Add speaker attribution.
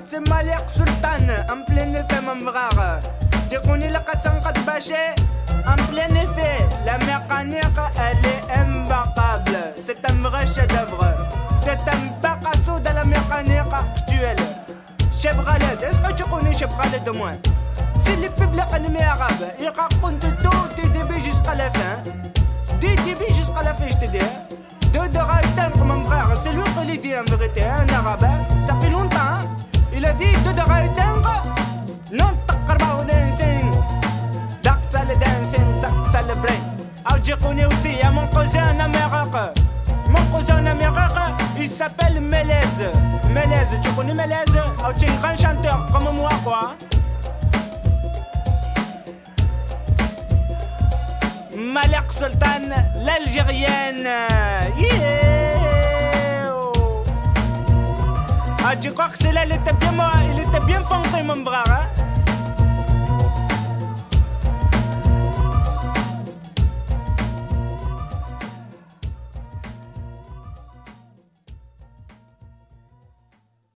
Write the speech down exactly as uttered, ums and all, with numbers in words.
Speaker 1: c'est Malik Sultan, en plein effet mon frère. Tu connais le quatre cent quatre bâché, en plein effet. La mécanique elle est imbattable. C'est un vrai chef d'œuvre. C'est un Picasso de la mécanique actuelle. Chevrolet, est-ce que tu connais Chevrolet de moi? C'est le public animé arabe. Il raconte tout du début jusqu'à la fin. Du début jusqu'à la fin, je te dis. De de Raïtan, mon frère, c'est lui qui l'a dit en vérité, un arabe. Ça fait longtemps. Il a dit de de Raïtan. Non, t'as dancing. Dark sale dancing, dark sale brain. Alors, je connais aussi, il y a mon cousin en Amérique. Mon cousin en Amérique, il s'appelle Melez. Melez, tu connais Melez? Oh, tu es un grand chanteur comme moi, quoi. Malik Sultan, l'Algérienne. Yeah! Ah, tu crois que c'est là, il était bien, il était bien fonké, mon frère, hein?